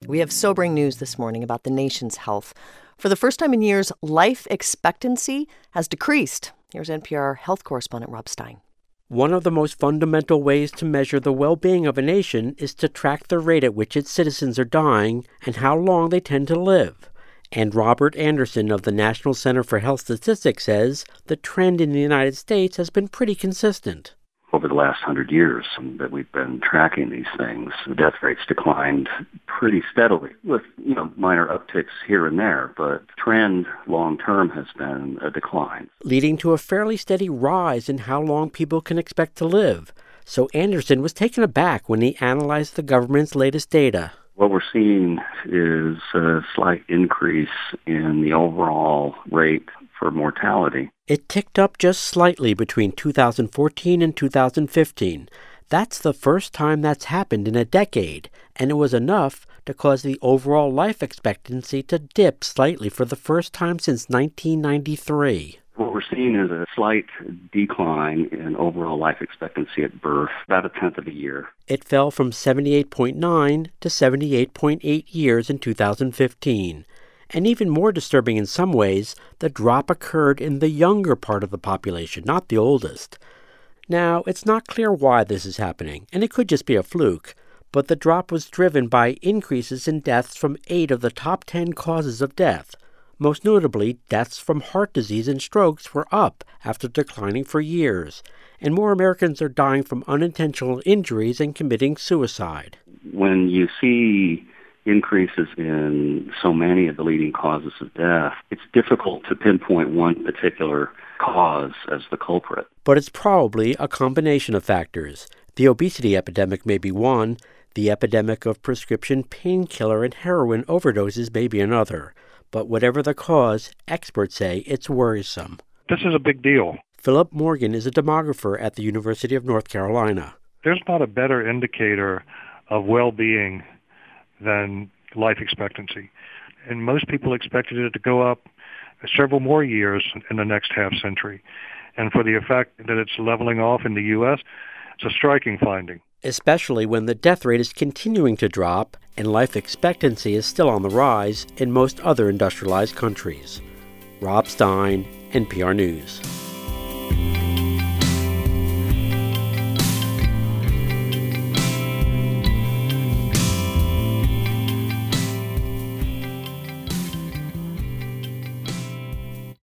We have sobering news this morning about the nation's health. For the first time in years, life expectancy has decreased. Here's NPR health correspondent Rob Stein. One of the most fundamental ways to measure the well-being of a nation is to track the rate at which its citizens are dying and how long they tend to live. And Robert Anderson of the National Center for Health Statistics says the trend in the United States has been pretty consistent. Over the last 100 years that we've been tracking these things, the death rates declined pretty steadily with, minor upticks here and there, but trend long-term has been a decline. Leading to a fairly steady rise in how long people can expect to live. So Anderson was taken aback when he analyzed the government's latest data. What we're seeing is a slight increase in the overall rate for mortality. It ticked up just slightly between 2014 and 2015. That's the first time that's happened in a decade, and it was enough to cause the overall life expectancy to dip slightly for the first time since 1993. What we're seeing is a slight decline in overall life expectancy at birth, about a tenth of a year. It fell from 78.9 to 78.8 years in 2015. And even more disturbing in some ways, the drop occurred in the younger part of the population, not the oldest. Now, it's not clear why this is happening, and it could just be a fluke, but the drop was driven by increases in deaths from 8 of the top 10 causes of death. Most notably, deaths from heart disease and strokes were up after declining for years, and more Americans are dying from unintentional injuries and committing suicide. When you see increases in so many of the leading causes of death, it's difficult to pinpoint one particular cause as the culprit. But it's probably a combination of factors. The obesity epidemic may be one. The epidemic of prescription painkiller and heroin overdoses may be another. But whatever the cause, experts say it's worrisome. This is a big deal. Philip Morgan is a demographer at the University of North Carolina. There's not a better indicator of well-being than life expectancy. And most people expected it to go up several more years in the next half century. And for the effect that it's leveling off in the U.S., it's a striking finding. Especially when the death rate is continuing to drop and life expectancy is still on the rise in most other industrialized countries. Rob Stein, NPR News.